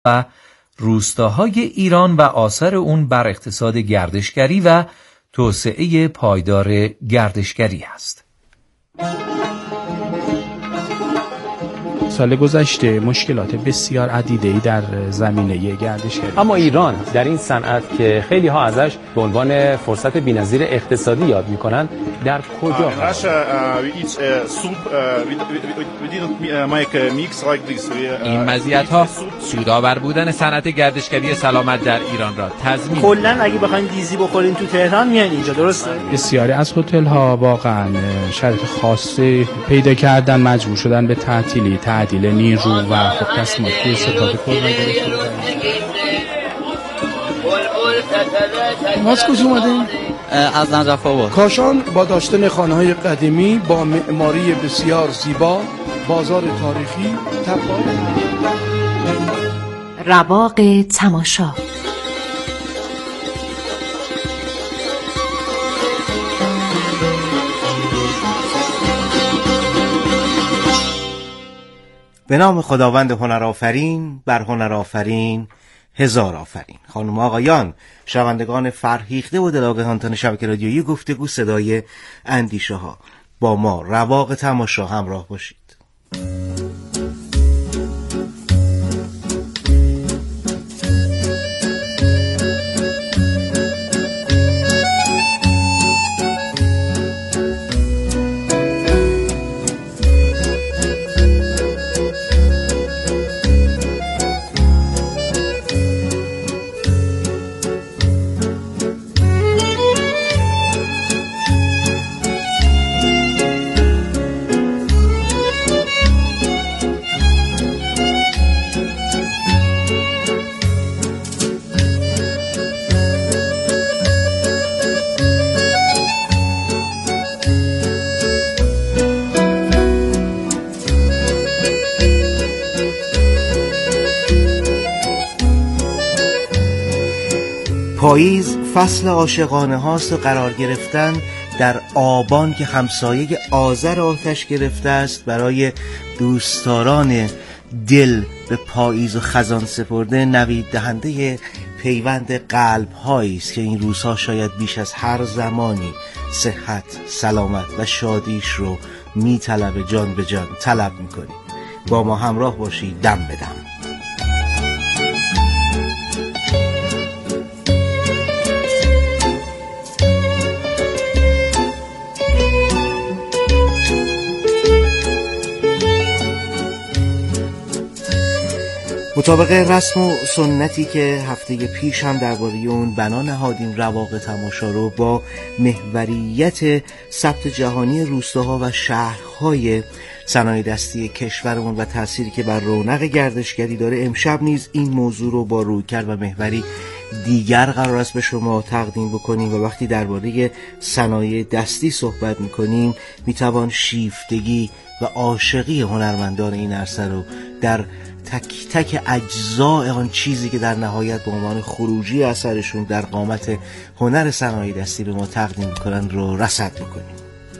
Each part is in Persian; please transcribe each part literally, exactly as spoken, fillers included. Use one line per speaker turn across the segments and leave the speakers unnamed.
و روستاهای ایران و آثار اون بر اقتصاد گردشگری و توسعه پایدار گردشگری است.
سال گذشته مشکلات بسیار عدیده‌ای در زمینه گردشگری،
اما ایران در این صنعت که خیلی ها ازش به عنوان فرصت بی‌نظیر اقتصادی یاد می‌کنند در کجا
این مزیت‌ها سودآور بودن صنعت گردشگری سلامت در ایران را تضمین.
کلاً اگه بخواید دیزی بخورین تو تهران میان اینجا، درسته؟
بسیاری از هتل‌ها واقعاً شرایط خاصی پیدا کردن، مجبور شدن به تعطیلی تعدیل نیرو و خب تصمیمات توی ستاد کرونا گرفته.
از کجا اومدین؟
از نجف آباد.
کاشان با داشتن خانه‌های قدیمی با معماری بسیار زیبا، بازار تاریخی، تپه‌های
رواق تماشا.
به نام خداوند هنرآفرین، بر هنرآفرین هزار آفرین. خانم آقایان، شنوندگان فرهیخته و دلاگهانتان شبکه رادیویی گفتگو صدای اندیشه ها، با ما رواق تماشا همراه باشید. پاییز فصل عاشقانه هاست و قرار گرفتن در آبان که همسایه آذر آتش گرفته است برای دوستداران دل به پاییز و خزان سپرده نوید دهنده پیوند قلب هایی است که این روزها شاید بیش از هر زمانی صحت، سلامت و شادیش رو می طلب، جان به جان طلب می کنید. با ما همراه باشید دم به دم. مطابق رسم و سنتی که هفته پیش هم درباره اون بنا نهادیم رواق تماشا رو با محوریت ثبت جهانی روستاها و شهرهای صنایع دستی کشورمون و تأثیری که بر رونق گردشگری داره، امشب نیز این موضوع رو با رویکرد و محوری دیگر قرار است به شما تقدیم بکنیم. و وقتی درباره صنایع دستی صحبت میکنیم میتوان شیفتگی و عاشقی هنرمندان این عرصه رو در تک تک اجزاء آن چیزی که در نهایت به عنوان خروجی اثرشون در قامت هنر صنایع دستی به ما تقدیم میکنن رو رصد میکنیم.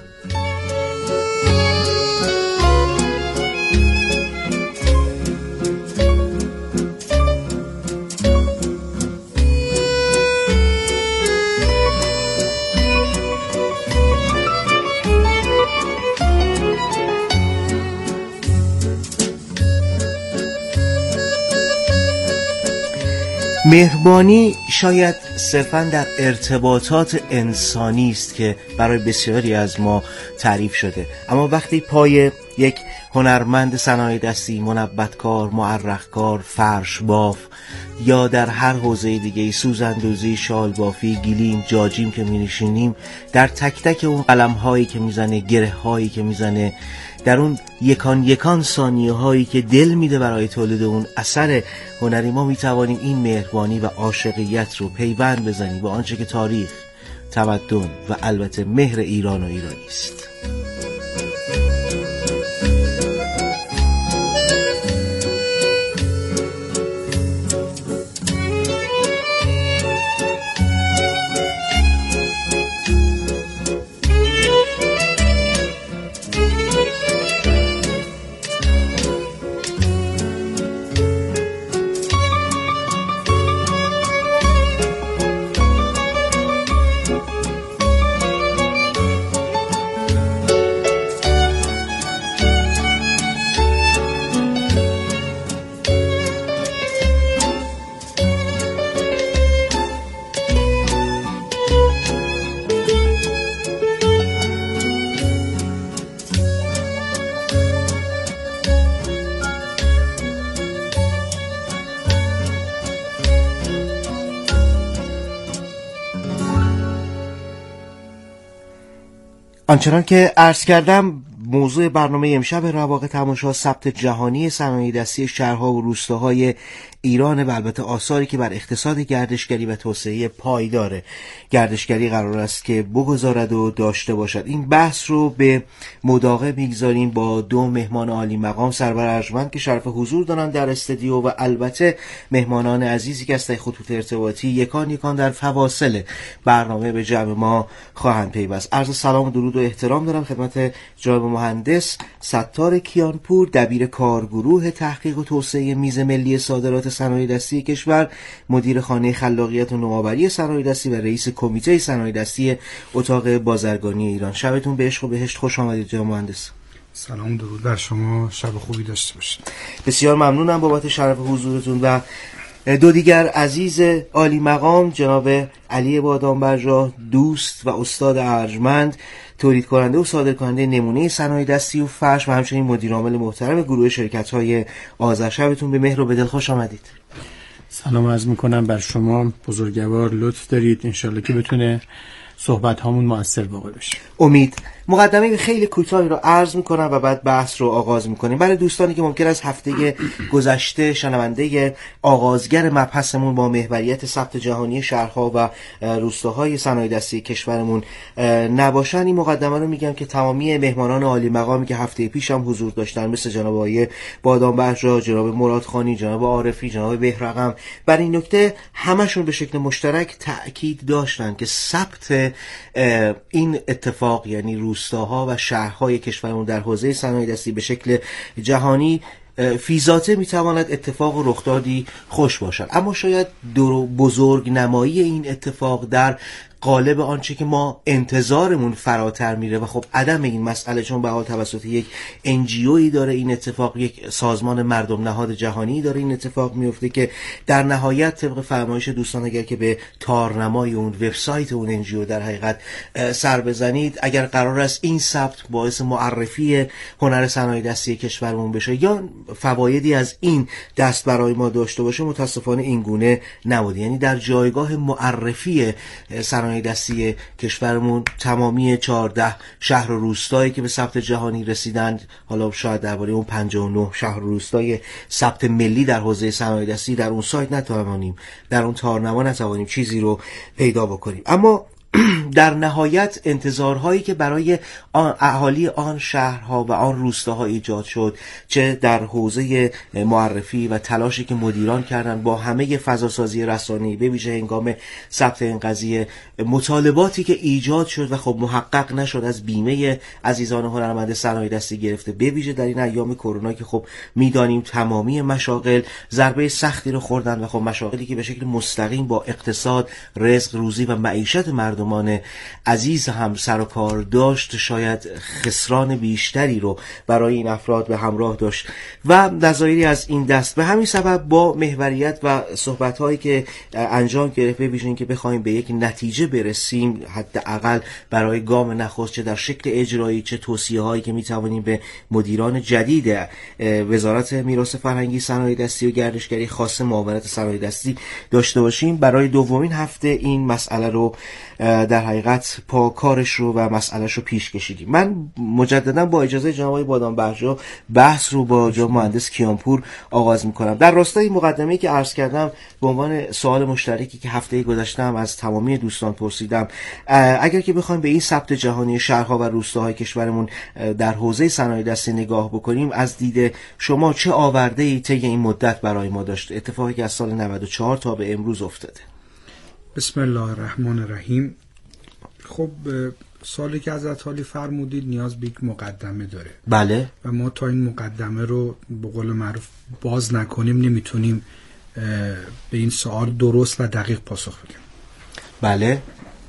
مهربانی شاید صرفاً در ارتباطات انسانی است که برای بسیاری از ما تعریف شده، اما وقتی پای یک هنرمند صنایع دستی، منبتکار، معرق‌کار، فرش باف یا در هر حوزه دیگه سوزندوزی، شال بافی، گلیم، جاجیم که می‌نشینیم، در تک تک اون قلم‌هایی که میزنه، گره‌هایی که میزنه، در اون یکان یکان ثانیه هایی که دل میده برای تولید اون اثر هنری، ما میتوانیم این مهربانی و عاشقیت رو پیوند بزنیم با آنچه که تاریخ، تمدن و البته مهر ایران و ایرانی است. آنچنان که عرض کردم موضوع برنامه امشب رواق تماشا ثبت جهانی صنایع دستی شهرها و روستاهای ایران و البته آثاری که بر اقتصاد گردشگری و توسعه پایدار گردشگری قرار است که بگذارد و داشته باشد. این بحث رو به مداقه میگذاریم با دو مهمان عالی مقام سرور ارجمند که شرف حضور دارند در استودیو و البته مهمانان عزیزی که از خطوط ارتباطی یکان یکان در فواصل برنامه به جمع ما خواهند پیوست. عرض سلام و درود و احترام دارم خدمت جناب مهندس ستار کیانپور، دبیر کارگروه تحقیق و توسعه میز ملی صادرات صنایع دستی کشور، مدیر خانه خلاقیت و نوآوری صنایع دستی و رئیس کمیته صنایع دستی اتاق بازرگانی ایران. شبتون به عشق و بهشت خوش آمدید جناب مهندس.
سلام درود بر شما، شب خوبی داشته باشید.
بسیار ممنونم بابت شرف حضورتون و دو دیگر عزیز عالی مقام جناب علی بادامبرجا، دوست و استاد ارجمند، تولید کننده و صادر کننده نمونه صنایع دستی و فرش و همچنین مدیر عامل محترم گروه شرکت‌های آذر. شبتون به مهر و به دل خوش آمدید.
سلام عرض میکنم بر شما بزرگوار، لطف دارید، انشالله که بتونه صحبت هامون مؤثر واقع بشه.
امید. مقدمه خیلی کوتاهی رو عرض میکنم و بعد بحث رو آغاز میکنیم. برای دوستانی که ممکن است هفته گذشته شنونده آغازگر مبحثمون با محوریت ثبت جهانی شهرها و روستاهای صنایع دستی کشورمون نباشن، این مقدمه رو میگم که تمامی مهمانان عالی مقامی که هفته پیش هم حضور داشتن مثل جناب آقای بادامبرجا، جناب مرادخانی، جناب عارفی، جناب بهرقم، برای این نکته همشون به شکل مشترک تأکید داشتن که ثبت این اتفاق، یعنی روستاها و شهرهای کشورمون در حوزه صنایع دستی به شکل جهانی فی ذاته میتواند اتفاق و رخدادی خوش باشد، اما شاید دور بزرگ نمایی این اتفاق در قالب آنچه که ما انتظارمون فراتر میره و خب عدم این مسئله، چون به حال توسط یک انجیویی داره این اتفاق، یک سازمان مردم نهاد جهانی داره این اتفاق میفته که در نهایت طبق فرمایش دوستان اگر که به تارنمای اون وبسایت اون انجیو در حقیقت سر بزنید، اگر قرار است این ثبت باعث معرفی هنر صنایع دستی کشورمون بشه یا فوایدی از این دست برای ما داشته باشه، متاسفانه این گونه نبوده. یعنی در جایگاه معرفی صنایع دستی کشورمون تمامی چهارده شهر و روستایی که به ثبت جهانی رسیدند، حالا شاید درباره اون پنجاه و نه شهر و روستای ثبت ملی در حوزه صنایع دستی در اون سایت نتوانیم، در اون تارنما نتوانیم چیزی رو پیدا بکنیم، اما در نهایت انتظارهایی که برای آن اهالی آن شهرها و آن روستاها ایجاد شد، چه در حوزه معرفی و تلاشی که مدیران کردن با همه فضاسازی رسانه‌ای به ویژه هنگام ثبت این قضیه، مطالباتی که ایجاد شد و خب محقق نشد از بیمه عزیزان هنرمند صنایع دستی گرفته، به ویژه در این ایام کرونا که خب میدانیم تمامی مشاغل ضربه سختی رو خوردن و خب مشاغلی که به شکل مستقیم با اقتصاد، رزق، روزی و معیشت مردم مردمان عزیز هم سر و کار داشت، شاید خسران بیشتری رو برای این افراد به همراه داشت و نظایری از این دست. به همین سبب با محوریت و صحبت‌هایی که انجام گرفت، ببینیم که بخوایم به یک نتیجه برسیم، حداقل برای گام نخست، چه در شکل اجرایی چه توصیه‌هایی که می‌توانیم به مدیران جدید وزارت میراث فرهنگی، صنایع دستی و گردشگری خاص معاونت صنایع دستی داشته باشیم، برای دومین هفته این مسئله رو در حقیقت پا کارش رو و مسئلهش رو پیش کشیدیم. من مجددا با اجازه جناب آقای بادامبرجا بحث رو با جناب مهندس کیانپور آغاز می‌کنم. در راستای مقدمه‌ای که عرض کردم به عنوان سوال مشترکی که هفته گذشته از تمامی دوستان پرسیدم، اگر که بخوایم به این ثبت جهانی شهرها و روستاهای کشورمون در حوزه صنایع دستی نگاه بکنیم، از دید شما چه آورده‌ای طی این مدت برای ما داشت، اتفاقی که از سال نود و چهار تا به امروز افتاده؟
بسم الله الرحمن الرحیم. خب سالی که حضرت عالی فرمودید نیاز به یک مقدمه داره.
بله.
و ما تا این مقدمه رو به قول معروف باز نکنیم نمیتونیم به این سوال درست و دقیق پاسخ بدیم.
بله.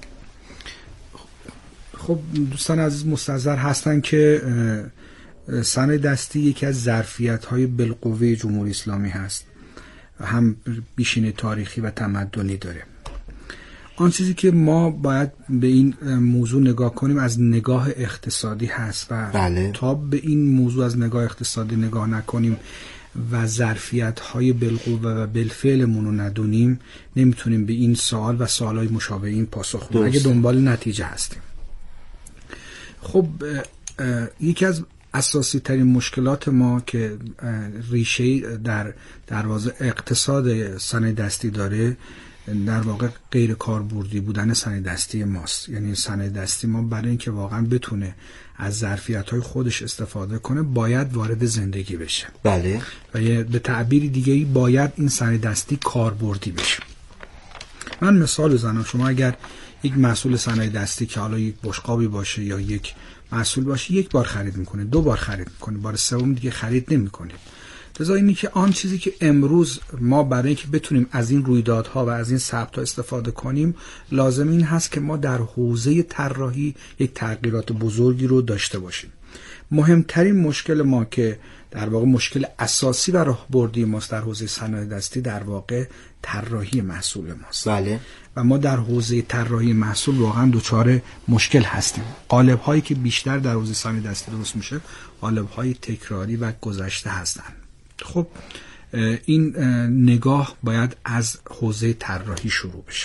خب دوستان عزیز مستحضر هستن که صنایع دستی یکی از ظرفیت‌های بالقوه جمهوری اسلامی هست، هم بیشینه تاریخی و تمدنی داره. آن چیزی که ما باید به این موضوع نگاه کنیم از نگاه اقتصادی هست و
بله.
تا به این موضوع از نگاه اقتصادی نگاه نکنیم و ظرفیت‌های بالقوه و بالفعلمون رو ندونیم، نمیتونیم به این سوال و سوالای مشابه این پاسخ بدیم اگه دنبال نتیجه هستیم. خب یکی از اساسی ترین مشکلات ما که ریشه در دروازه اقتصاد صنایع دستی داره در واقع غیر کاربردی بودن صنایع دستی ماست. یعنی صنایع دستی ما برای اینکه واقعا بتونه از ظرفیت‌های خودش استفاده کنه باید وارد زندگی بشه.
بله.
و به تعبیری دیگه‌ای باید این صنایع دستی کاربردی بشه. من مثال بزنم. شما اگر یک محصول صنایع دستی که حالا یک بشقابی باشه یا یک محصول باشه یک بار خرید میکنه، دو بار خرید میکنه، بار سوم دیگه خرید نمیکنه. لذا اینی که آن چیزی که امروز ما برای اینکه بتونیم از این رویدادها و از این ثبت‌ها استفاده کنیم لازم این هست که ما در حوزه طراحی یک تغییرات بزرگی رو داشته باشیم. مهمترین مشکل ما که در واقع مشکل اساسی و راهبردی ماست در حوزه صنایع دستی در واقع طراحی محصول ماست.
بله.
و ما در حوزه طراحی محصول واقعا دچار مشکل هستیم. قالب هایی که بیشتر در حوزه صنایع دستی درست میشه قالب های تکراری و گذشته هستند. خب این نگاه باید از حوزه طراحی شروع بشه.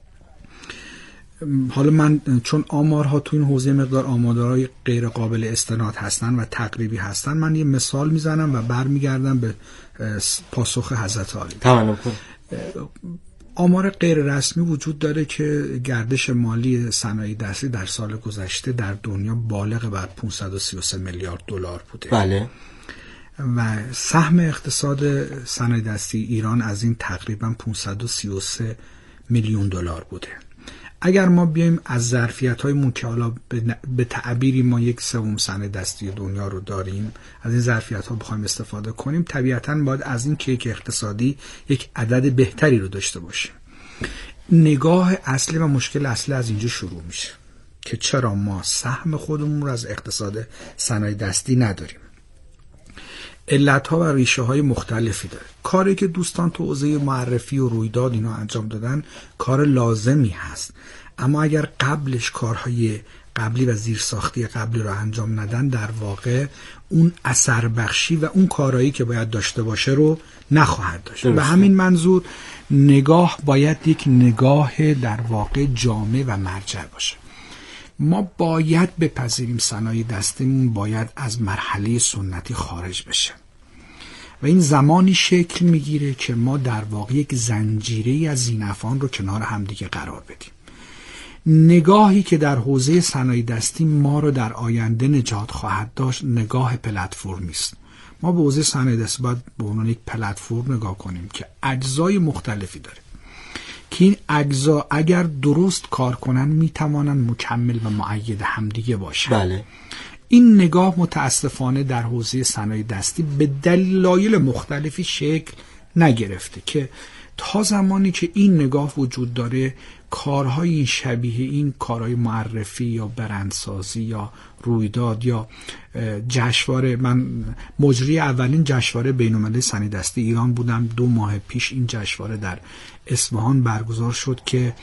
حالا من چون آمارها تو این حوزه مقدار آمارهای غیر قابل استناد هستن و تقریبی هستن من یه مثال میزنم و برمیگردم به پاسخ حضرت عالی.
تمام کن.
آمار غیر رسمی وجود داره که گردش مالی صنایع دستی در سال گذشته در دنیا بالغ بر پانصد و سی و سه میلیارد دلار بوده.
بله.
و سهم اقتصاد صنایع دستی ایران از این تقریبا پانصد و سی و سه میلیون دلار بوده. اگر ما بیایم از ظرفیت‌های که حالا به تعبیری ما یک سوم صنایع دستی دنیا رو داریم از این ظرفیت‌ها بخوایم استفاده کنیم طبیعتاً باید از این کیک اقتصادی یک عدد بهتری رو داشته باشیم. نگاه اصلی و مشکل اصلی از اینجا شروع میشه که چرا ما سهم خودمون رو از اقتصاد صنایع دستی نداریم. علت‌ها و ریشه‌های مختلفی داره. کاری که دوستان تو حوزه معرفی و رویداد اینا انجام دادن کار لازمی هست، اما اگر قبلش کارهای قبلی و زیرساختی قبلی رو انجام ندن در واقع اون اثر بخشی و اون کارهایی که باید داشته باشه رو نخواهد داشت. به همین منظور نگاه باید یک نگاه در واقع جامع و مرجع باشه. ما باید بپذیریم صنایع دستیمون باید از مرحله سنتی خارج بشه و این زمانی شکل میگیره که ما در واقع یک زنجیره از زینفان رو کنار همدیگه قرار بدیم. نگاهی که در حوزه صنایع دستی ما رو در آینده نجات خواهد داشت نگاه پلتفرمی است. ما به حوزه صنایع دستی باید به عنوان یک پلتفرم نگاه کنیم که اجزای مختلفی داره که این اجزا اگر درست کار کنن میتوانن مکمل و مؤید همدیگه باشن.
بله.
این نگاه متاسفانه در حوزه صنایع دستی به دلایل مختلفی شکل نگرفته که تا زمانی که این نگاه وجود داره کارهای شبیه این کارهای معرفی یا برندسازی یا رویداد یا جشنواره، من مجری اولین جشنواره بین‌المللی صنایع دستی ایران بودم، دو ماه پیش این جشنواره در اصفهان برگزار شد که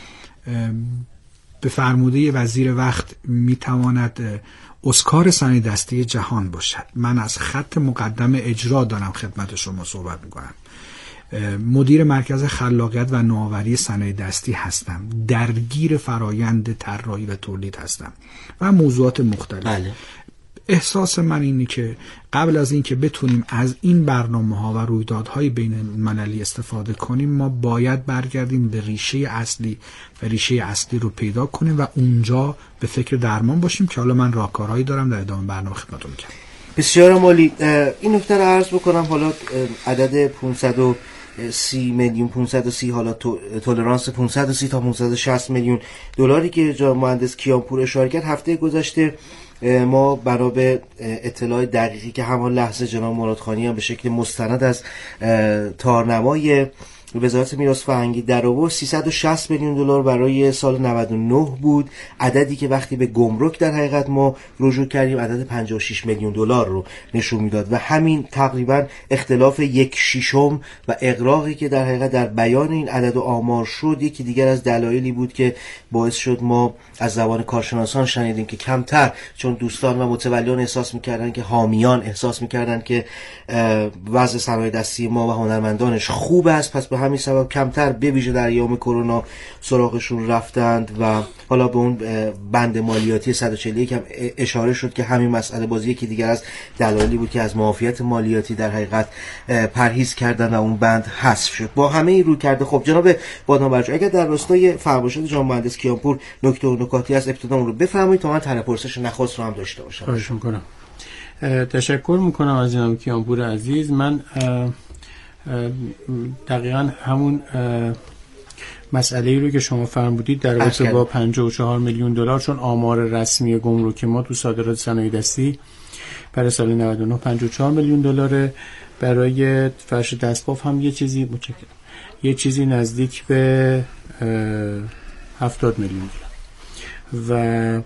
به فرموده وزیر وقت میتواند اسکار صنایع دستی جهان باشد. من از خط مقدم اجرا دارم خدمت شما صحبت میکنم. مدیر مرکز خلاقیت و نوآوری صنایع دستی هستم، درگیر فرایند طراحی و تولید هستم و موضوعات مختلف.
بله.
احساس من اینه که قبل از این که بتونیم از این برنامه‌ها و رویدادهای بین المللی استفاده کنیم ما باید برگردیم به ریشه اصلی و ریشه اصلی رو پیدا کنیم و اونجا به فکر درمان باشیم که حالا من راهکارهایی دارم در ادامه برنامه خدمتتون میگم.
بسیار عالی. این نکته رو عرض بکنم. حالا عدد پانصد و سی میلیون پانصد و سی حالا تولرانس پانصد و سی تا پانصد و شصت میلیون دلاری که جناب مهندس کیانپور اشاره کرد هفته گذشته ما برای به اطلاع دقیقی که همان لحظه جناب مرادخانی هم به شکل مستند از تارنمای وزارت میراث فرهنگی در آورد سیصد و شصت میلیون دلار برای سال نود و نه بود، عددی که وقتی به گمرک در حقیقت ما رجوع کردیم عدد پنجاه و شش میلیون دلار رو نشون میداد و همین تقریبا اختلاف یک ششم و اغراقی که در حقیقت در بیان این عدد و آمار شد یکی دیگر از دلایلی بود که باعث شد ما از زبان کارشناسان شنیدیم که کمتر، چون دوستان و متولیان احساس میکردن که حامیان احساس میکردن که وضع صنایع دستی ما و هنرمندانش خوب است، پس به به همین سبب کمتر به ویژه در ایام کرونا سراغشون رفتند و حالا به اون بند مالیاتی صد و چهل و یک هم اشاره شد که همین مسئله باز یکی دیگر از دلایلی بود که از معافیت مالیاتی در حقیقت پرهیز کردن و اون بند حذف شد. با همه این روی کرده خب جناب بادامبرجو اگر در راستای فرمایشات جناب مهندس کیانپور نکته و نکاتی از ابتدا اون رو بفرمایید تا من طرح پرسش نخست رو هم داشته باشم.
خواهش می‌کنم. تشکر میکنم از جناب کیانپور عزیز. من دقیقاً همون مسئله‌ای رو که شما فرمودید در رابطه با پنجاه و چهار میلیون دلار، چون آمار رسمی گمرک ما تو صادرات صنایع دستی برای سال نود و نه پنجاه و چهار میلیون دلاره، برای فرش دستباف هم یه چیزی متشکرم یه چیزی نزدیک به هفتاد میلیون دلار و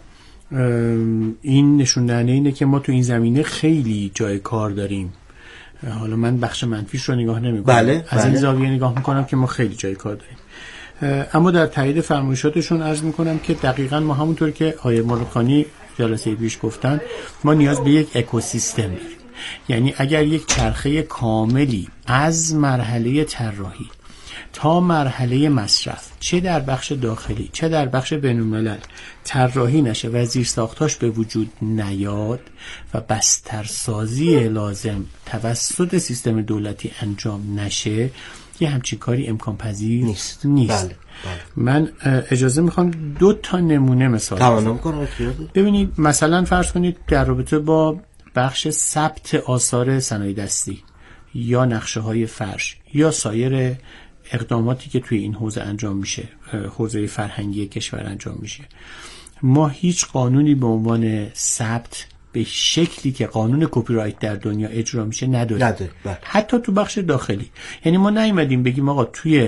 این نشون دهنده اینه که ما تو این زمینه خیلی جای کار داریم. حالا من بخش منفیش رو نگاه نمی‌کنم،
بله،
از
بله.
این زاویه نگاه می‌کنم که ما خیلی جای کار داریم. اما در تایید فرمایشاتشون عرض می‌کنم که دقیقاً ما همونطور که آقای مرادخانی جلسه پیش گفتن ما نیاز به یک اکوسیستم داریم. یعنی اگر یک چرخه کاملی از مرحله طراحی تا مرحله مصرف، چه در بخش داخلی چه در بخش بین‌الملل طراحی نشه و زیرساختاش به وجود نیاد و بسترسازی لازم توسط سیستم دولتی انجام نشه، یه همچین کاری امکان پذیر نیست, نیست.
بله. بله.
من اجازه میخوام دو تا نمونه مثال
تمام کنم.
ببینید مثلا فرض کنید در رابطه با بخش ثبت آثار صنایع دستی یا نقشه های فرش یا سایر اقداماتی که توی این حوزه انجام میشه، حوزه فرهنگی کشور انجام میشه، ما هیچ قانونی به عنوان ثبت به شکلی که قانون کپی رایت در دنیا اجرا میشه نداریم.
نداره.
حتی تو بخش داخلی. یعنی ما نیومدیم بگیم آقا توی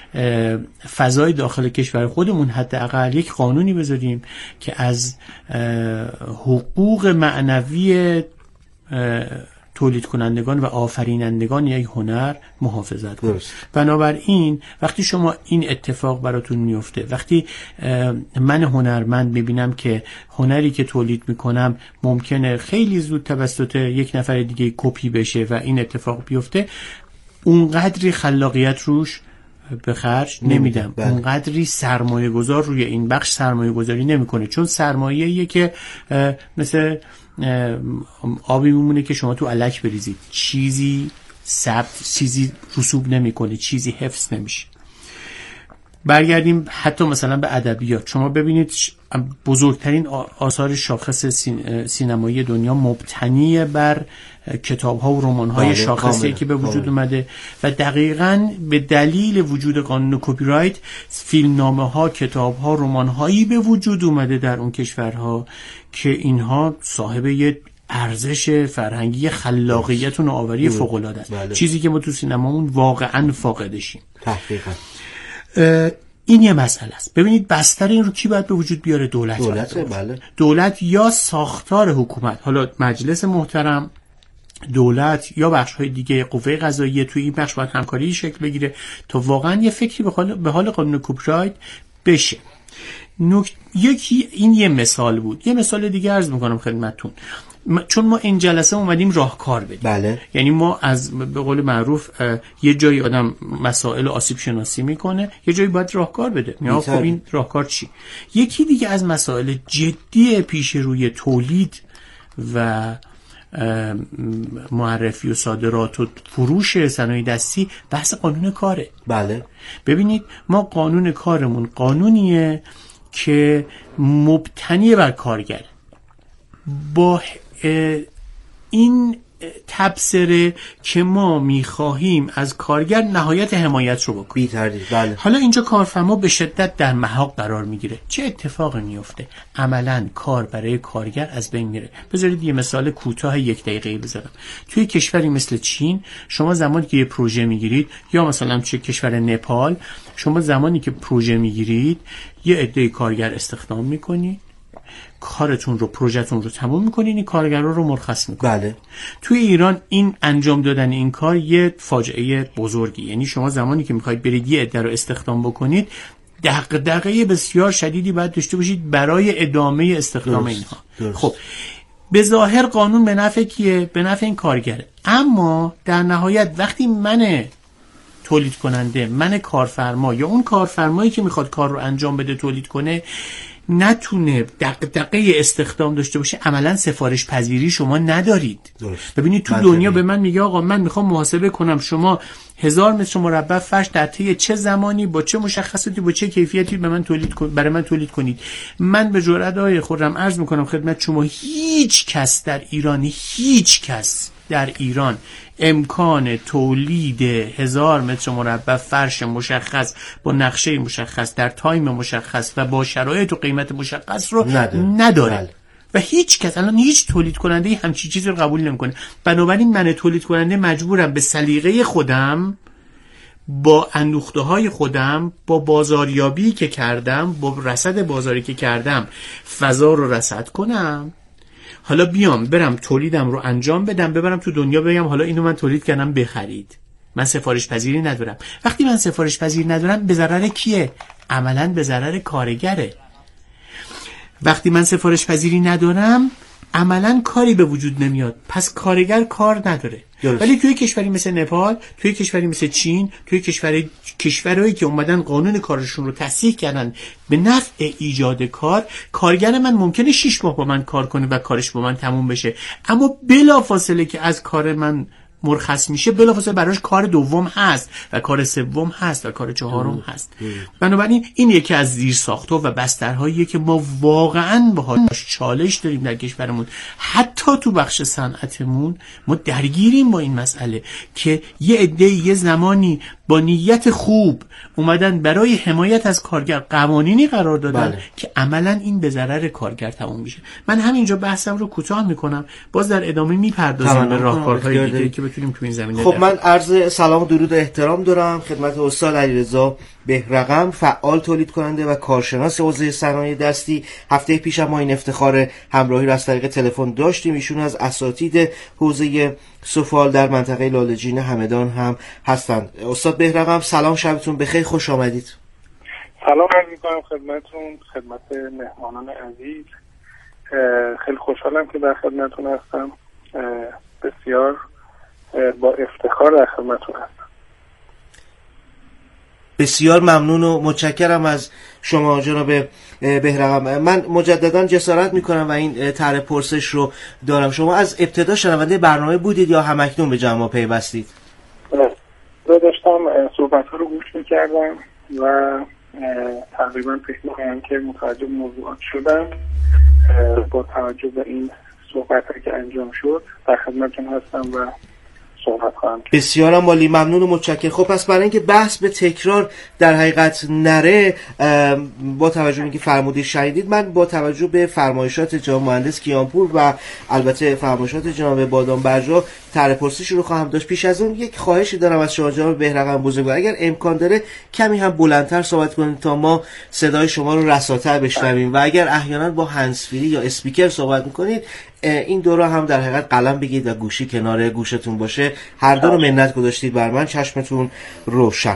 فضای داخل کشور خودمون حداقل یک قانونی بذاریم که از حقوق معنوی تولید کنندگان و آفرینندگان یک هنر محافظت کنید. بنابراین وقتی شما این اتفاق براتون میفته، وقتی من هنرمند میبینم که هنری که تولید میکنم ممکنه خیلی زود توسط یک نفر دیگه کپی بشه و این اتفاق بیفته، اونقدری خلاقیت روش به خرج نمیدم،
بله.
اونقدری سرمایه گذار روی این بخش سرمایه گذاری نمیکنه، چون سرمایه‌ایه که مثل آبی میمونه که شما تو الک بریزید، چیزی ثبت، چیزی رسوب نمیکنه، چیزی حفظ نمیشه. برگردیم حتی مثلا به ادبیات، شما ببینید بزرگترین آثار شاخص سینمایی دنیا مبتنی بر کتاب ها و رمان های شاخصی که به وجود اومده و دقیقاً به دلیل وجود قانون کپی رایت فیلم نامه ها، کتاب ها، رمان هایی به وجود اومده در اون کشورها که اینها صاحب یه ارزش فرهنگی خلاقیت و نوآوری فوق العاده است. بله. چیزی که ما تو سینمامون واقعاً فاقدشیم.
تحقیقاً
این یه مسئله است. ببینید بستر این رو کی باید به وجود بیاره؟ دولت.
دولت بله.
دولت یا ساختار حکومت، حالا مجلس محترم، دولت یا بخش‌های دیگه قوه قضاییه، توی این بخش باید همکاری شکل بگیره تا واقعا یه فکری به حال به حال قانون کپی رایت بشه. نکته یکی این یه مثال بود. یه مثال دیگه عرض می‌کنم خدمتتون. چون ما این جلسه اومدیم راهکار بدیم.
بله.
یعنی ما از به قول معروف یه جایی آدم مسائل آسیب شناسی میکنه، یه جایی باید راهکار بده. یا خب این راهکار چی؟ یکی دیگه از مسائل جدی پیش روی تولید و معرفی و صادرات و فروش صنایع دستی بحث قانون کاره.
بله.
ببینید ما قانون کارمون قانونیه که مبتنی بر کارگر، با این تبصره که ما میخواهیم از کارگر نهایت حمایت رو بکنیم.
بی‌تردید. بله.
حالا اینجا کارفرما به شدت در محاق قرار میگیره. چه اتفاقی میفته؟ عملاً کار برای کارگر از بین میره. بذارید یه مثال کوتاه یک دقیقه‌ای بزنم. توی کشوری مثل چین شما زمانی که یه پروژه میگیرید، یا مثلا چه کشور نپال، شما زمانی که پروژه میگیرید یه عده کارگر استخدام میکنید، کارتون رو، پروژهتون رو تموم میکنین، این کارگرها رو مرخص میکنین.
بله.
توی ایران این انجام دادن این کار یه فاجعه بزرگی. یعنی شما زمانی که میخواید برید یه عده رو استخدام بکنید، دغدغه بسیار شدیدی باید داشته باشید برای ادامه استخدام
درست.
اینها.
درست.
خب به ظاهر قانون به نفع کیه؟ به نفع این کارگره. اما در نهایت وقتی من تولید کننده، من کارفرما یا اون کارفرمایی که میخواد کار رو انجام بده تولید کنه نتونه دغدغه استخدام داشته باشه، عملا سفارش پذیری شما ندارید. درست. ببینید تو دنیا به من میگه آقا من میخوام محاسبه کنم شما هزار متر مربع فرش در طی چه زمانی با چه مشخصاتی با چه کیفیتی به من تولید کن برای من تولید کنید. من به جرئت آقای خرم عرض میکنم خدمت شما هیچ کس در ایران هیچ کس در ایران امکان تولید هزار متر مربع فرش مشخص با نقشه مشخص در تایم مشخص و با شرایط و قیمت مشخص رو نداره, نداره. بله. و هیچ کس الان هیچ تولید کننده همچین چیزی رو قبول نمیکنه. بنابراین من تولید کننده مجبورم به سلیقه خودم، با اندوخته های خودم، با بازاریابی که کردم، با رصد بازاری که کردم فضا رو رصد کنم، حالا بیام برم تولیدم رو انجام بدم، ببرم تو دنیا بگم حالا اینو من تولید کردم بخرید. من سفارش پذیری ندارم. وقتی من سفارش پذیری ندارم به ضرر کیه؟ عملاً به ضرر کارگره. وقتی من سفارش پذیری ندارم عملاً کاری به وجود نمیاد، پس کارگر کار نداره. درست. ولی توی کشوری مثل نپال، توی کشوری مثل چین، توی کشور کشورهایی که اومدن قانون کارشون رو تصحیح کردن به نفع ایجاد کار، کارگر من ممکنه شش ماه با من کار کنه و کارش با من تموم بشه، اما بلافاصله که از کار من مرخص میشه بلافاصله براش کار دوم هست و کار سوم هست و کار چهارم هست. بنابراین این یکی از زیرساخت‌ها و بسترهاییه که ما واقعاً باهاش چالش داریم در کشورمون. حتی تو بخش صنعتمون ما درگیریم با این مسئله که یه عده‌ای یه زمانی با نیت خوب اومدن برای حمایت از کارگر قوانینی قرار دادن بله. که عملاً این به ضرر کارگر تموم میشه. من همینجا بحثم رو کوتاه میکنم، باز در ادامه میپردازیم به راهکارهای دیگه که بتونیم تو این زمینه.
خب من عرض سلام و درود و احترام دارم خدمت استاد علیرضا بهرقم، فعال تولید کننده و کارشناس حوزه صنایع دستی. هفته پیش ما این افتخار همراهی را از طریق تلفن داشتیم. ایشون از اساتید حوزه سفال در منطقه لاله‌جین همدان هم هستند. استاد بهرقم سلام، شبتون بخیر، خوش آمدید.
سلام عرض می‌کنم خدمتتون، خدمت مهمانان عزیز. خیلی خوشحالم که در خدمتتون هستم. بسیار با افتخار در خدمتتون هستم.
بسیار ممنون و متشکرم از شما جناب بهرقم. من مجددا جسارت میکنم و این طرح پرسش رو دارم. شما از ابتدا شنونده برنامه بودید یا همکنون به جمع پیوستید؟
من داشتم صحبت ها رو گوش میکردم و تقریبا فکر میکنم که متوجه موضوعات شدم. با توجه به این صحبت ها که انجام شد در خدمتتون هستم و صحبت خواهم.
بسیارم عالی، ممنون و متشکر. خب پس برای اینکه بحث به تکرار در حقیقت نره، با توجه به اینکه فرمودید شنیدید، من با توجه به فرمایشات جناب مهندس کیانپور و البته فرمایشات جناب بادام برجا طرح پرسشی رو خواهم داشت. پیش از اون یک خواهشی دارم از شما جناب بهرقم بزرگوار، اگر امکان داره کمی هم بلندتر صحبت کنید تا ما صدای شما رو رساتر بشنویم و اگر احیانا با هندزفری یا اسپیکر صحبت میکنید این دوره هم در حقیقت قلم بگید و گوشی کنار گوشتون باشه. هر دو رو منت گذاشتید بر من، چشمتون روشن.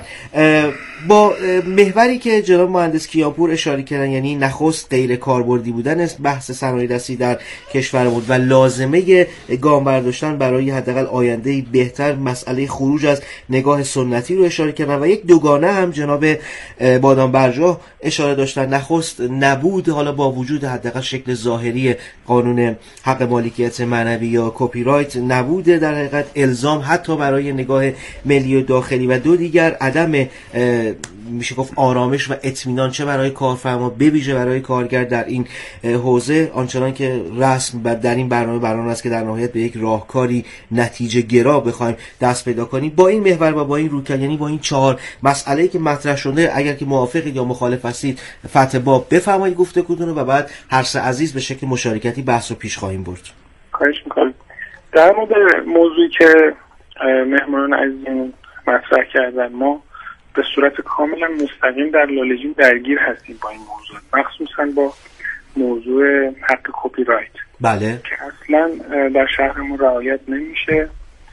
با محوری که جناب مهندس کیانپور اشاره کردن، یعنی نخست غیر کاربردی بودن بحث صنایع دستی در کشور بود و لازمه گام برداشتن برای حداقل آینده بهتر، مسئله خروج از نگاه سنتی رو اشاره کردن و یک دوگانه هم جناب بادام برجا اشاره داشتن. نخست نبود، حالا با وجود حداقل شکل ظاهری قانون حق مالکیت معنوی یا کپی رایت نبوده در حقیقت الزام حتی برای نگاه ملی و داخلی، و دو دیگر عدم میشه گفت آرامش و اطمینان چه برای کارفرما به ویژه برای کارگر در این حوزه، آنچنان که رسم در این برنامه برنامه است که در نهایت به یک راهکاری نتیجه گرا بخوایم دست پیدا کنیم. با این محور و با این روکل، یعنی با این چهار مسئله‌ای که مطرح شده، اگر که موافقید یا مخالف هستید فتح باب بفرمایید گفتگوتون رو و بعد هر سه عزیز به شکل مشارکتی بحث رو پیش خواهیم برد.
خواهش می‌کنم. در مورد موضوعی که مهمانان عزیزمون مطرح کردن، ما به صورت کاملا مستقیم در لاله‌جین درگیر هستیم با این موضوع، مخصوصا با موضوع حق کپی رایت.
بله.
که اصلا در شهرمون رعایت نمیشه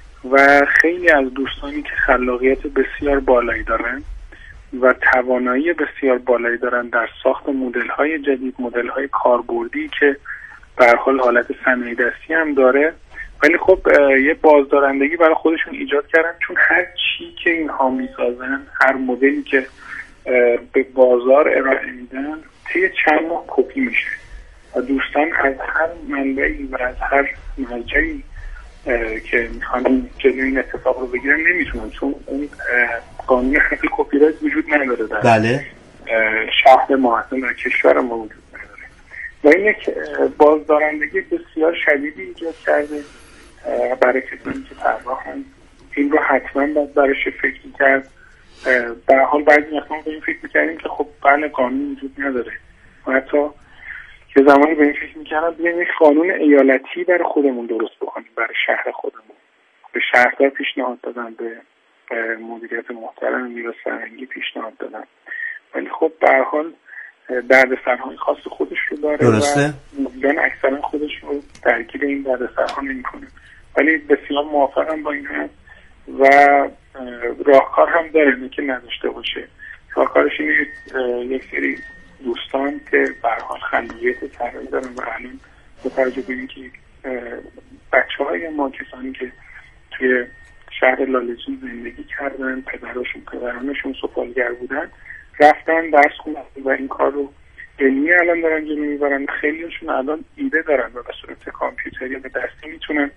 و خیلی از دوستانی که خلاقیت بسیار بالایی دارن و توانایی بسیار بالایی دارن در ساخت مدل‌های جدید، مدل‌های کاربردی که به هر حال حالت صنایع دستی هم داره، ولی خب یه بازدارندگی برای خودشون ایجاد کردن، چون هر چی که اینها میسازن، هر مدلی که به بازار ارائه میدن طی چند ماه کپی میشه و دوستان از هر منبعی و از هر مرجعی که میخوان جلوی این اتفاق رو بگیرن نمیتونن، چون اون قانون حق کپی رایت وجود نداره در
بله.
شهر ما اصلا در کشور ما وجود نداره و این یک بازدارندگی بسیار شدیدی ایجاد کرده برای کسانی که طراحن. این رو حتما باید برایش فکر کرد. به هر حال بعضی وقتا به این فکر میکردیم که خب بله قانون وجود نداره و حتی که زمانی به این فکر میکردم بیایم یک قانون ایالتی برای خودمون درست بکنیم، برای شهر خودمون. به شهردار پیشنهاد دادن، به مدیریت محترم میراث فرهنگی پیشنهاد دادن، ولی خب به هر حال دردسرهای خاص خودش رو داره درسته؟ و مدیران اکثرا خودش رو درگیر این دردسرها نمی‌کنه، ولی بسیار موافقم با این هست و راهکار هم داره، نه که نداشته باشه. راهکارش اینه یک سری دوستان که به هر حال خلاقیت طراحی دارن و الان با توجه به اینکه بچه‌های ما کسانی که توی شهر لاله‌جان زندگی کردن، پدراشون پدرانشون سفالگر بودن، رفتن درس خوندن و این کار رو علمی الان دارن جلو میبرن. خیلیشون الان ایده دارن و به صورت کامپیوتری به دستی میتونن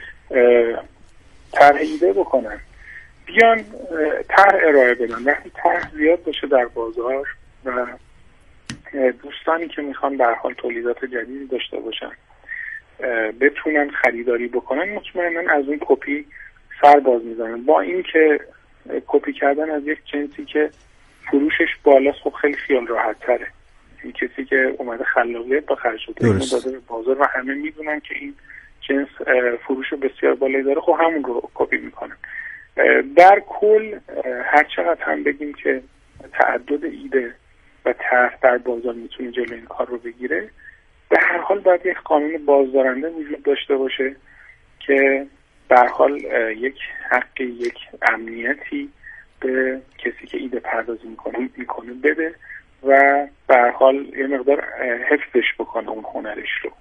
طرح ایده بکنن، بیان طرح ارائه بدن. وقتی طرح زیاد باشه در بازار و دوستانی که میخوان در حال تولیدات جدیدی داشته باشن بتونن خریداری بکنن، مطمئنا از اون کپی سر باز میزنن. با این که کپی کردن از یک جنسی که فروشش بالاست خب خیلی خیال راحت تره. این کسی که اومده خلاقیت با خرج داده به بازار و همه میدونن که این جنس فروش بسیار بالایی داره، خب همون رو کپی میکنن. در کل هر چقدر هم بگیم که تعدد ایده و طرح در بازار میتونه جلوی این کار رو بگیره، به هر حال باید یک قانون بازدارنده وجود داشته باشه که به هر حال یک حقی، یک امنیتی به کسی که ایده پردازی میکنه میکنه بده و به هر حال یه مقدار حفظش بکنه اون هنرش رو.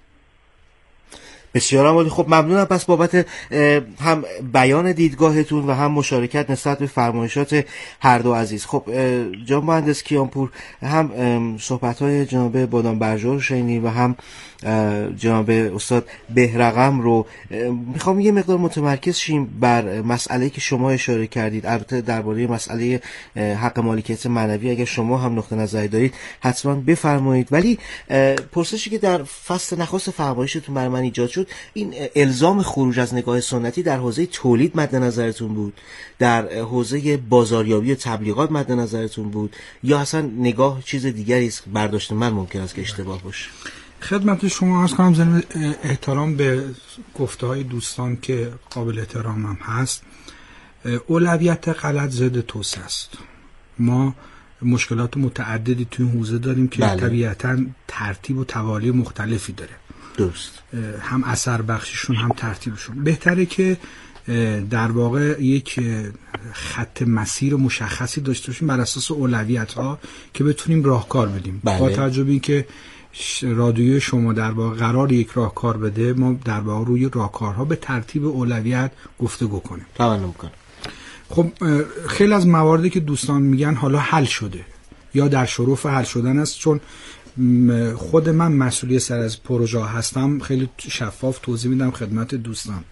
بسیار عالی. خب ممنونم پس بابت هم بیان دیدگاهتون و هم مشارکت نسبت به فرمایشات هر دو عزیز. خب جناب مهندس کیانپور، هم صحبت‌های جناب بادام برجا رو شنیدیم و هم جناب استاد بهرقم رو. میخوام یه مقدار متمرکز شیم بر مسئله‌ای که شما اشاره کردید، البته درباره مسئله حق مالکیت معنوی اگر شما هم نقطه نظری دارید حتما بفرمایید. ولی پرسشی که در فصل نخست فرمایشتون برای من ایجاد شد، این الزام خروج از نگاه سنتی در حوزه تولید مد نظرتون بود، در حوزه بازاریابی و تبلیغات مد نظرتون بود، یا اصلا نگاه چیز دیگری است؟ برداشت من ممکن است که اشتباه باشه.
خدمت شما عرض کنم ضمن احترام به گفته‌های دوستان که قابل احترام هم هست، اولویت غلط ضد توسعه است. ما مشکلات متعددی توی این حوزه داریم که بله. طبیعتاً ترتیب و توالی مختلفی داره.
درست.
هم اثر بخششون هم ترتیبشون. بهتره که در واقع یک خط مسیر مشخصی داشته باشیم بر اساس اولویت‌ها که بتونیم راهکار بدیم. بله. با توجه به اینکه رادیوی شما در واقع قرار یک راهکار بده، ما در واقع روی راهکارها به ترتیب اولویت گفتگو کنیم.
تمام کنیم.
خب خیلی از مواردی که دوستان میگن حالا حل شده یا در شرف حل شدن است، چون خود من مسئولی سر از پروژه هستم، خیلی شفاف توضیح میدم خدمت دوستان.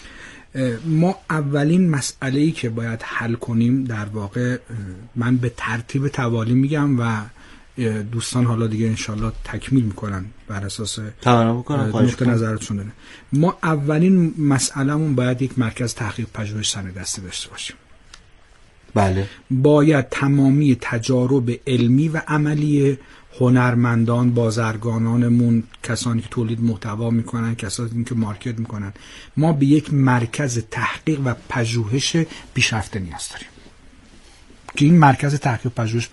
ما اولین مسئله‌ای که باید حل کنیم در واقع من به ترتیب توالی میگم و دوستان حالا دیگه انشالله تکمیل میکنن بر اساس نقطه نظرتون داره. ما اولین مسئله‌مون باید یک مرکز تحقیق پژوهش سن‌دستی داشته باشیم.
بله.
باید تمامی تجارب علمی و عملی هنرمندان، بازرگانانمون، کسانی که تولید محتوا میکنن، کسانی که مارکت میکنن، ما به یک مرکز تحقیق و پژوهش پیشرفته نیاز داریم که این مرکز تحقیق و پژوهش